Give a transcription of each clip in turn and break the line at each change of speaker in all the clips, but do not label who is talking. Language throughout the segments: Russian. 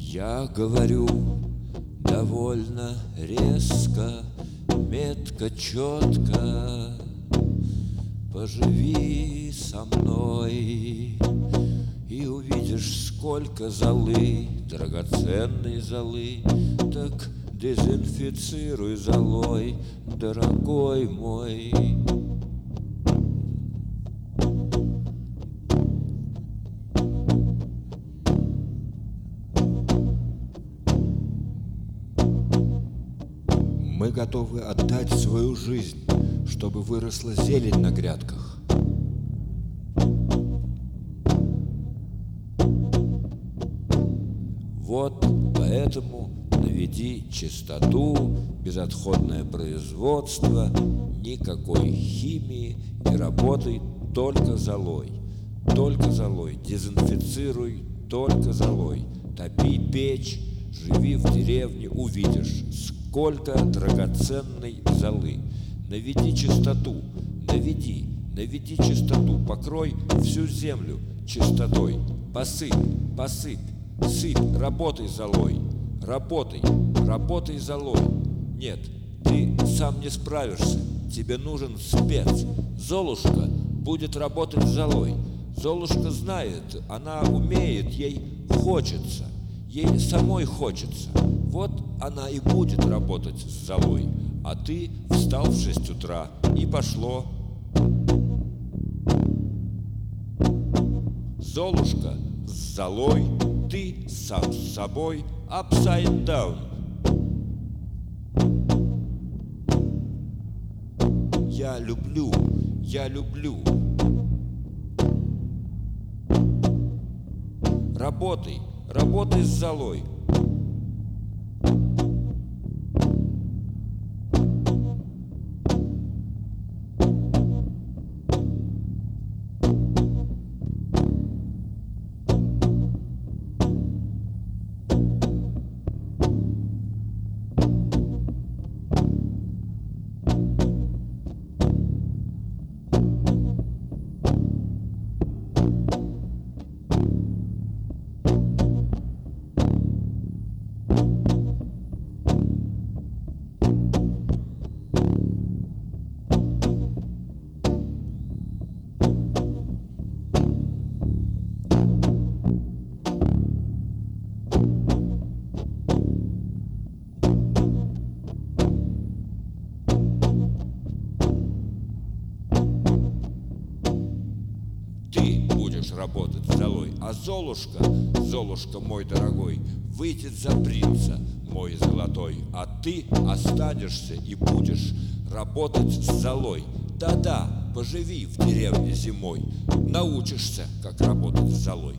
Я говорю довольно резко, метко, четко. Поживи со мной и увидишь, сколько золы, драгоценной золы. Так дезинфицируй золой, дорогой мой.
Мы готовы отдать свою жизнь, чтобы выросла зелень на грядках.
Вот поэтому наведи чистоту, безотходное производство, никакой химии и работай только золой. Только золой, дезинфицируй только золой. Топи печь, живи в деревне, увидишь, сколько драгоценной золы. Наведи чистоту, наведи чистоту, покрой всю землю чистотой. Посыпь, сыпь, работай золой, работай золой. Нет, ты сам не справишься, тебе нужен спец. Золушка будет работать золой. Золушка знает, она умеет, ей хочется, ей самой хочется. Вот она и будет работать с золой. А ты встал в 6 утра и пошло. Золушка с золой, ты сам с собой, upside down. Я люблю. Работай с золой. Работать золой, а Золушка, мой дорогой, выйдет за принца, мой золотой, а ты останешься и будешь работать с золой. Да-да, поживи в деревне зимой, научишься, как работать с золой.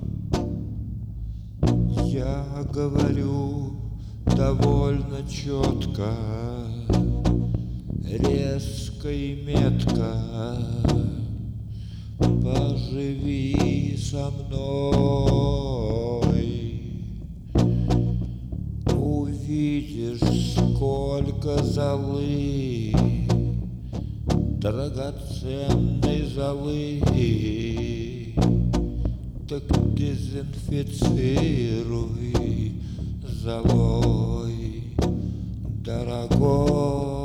Я говорю довольно четко, резко и метко. Поживи со мной, увидишь, сколько золы, драгоценной золы. Так дезинфицируй золой, дорогой.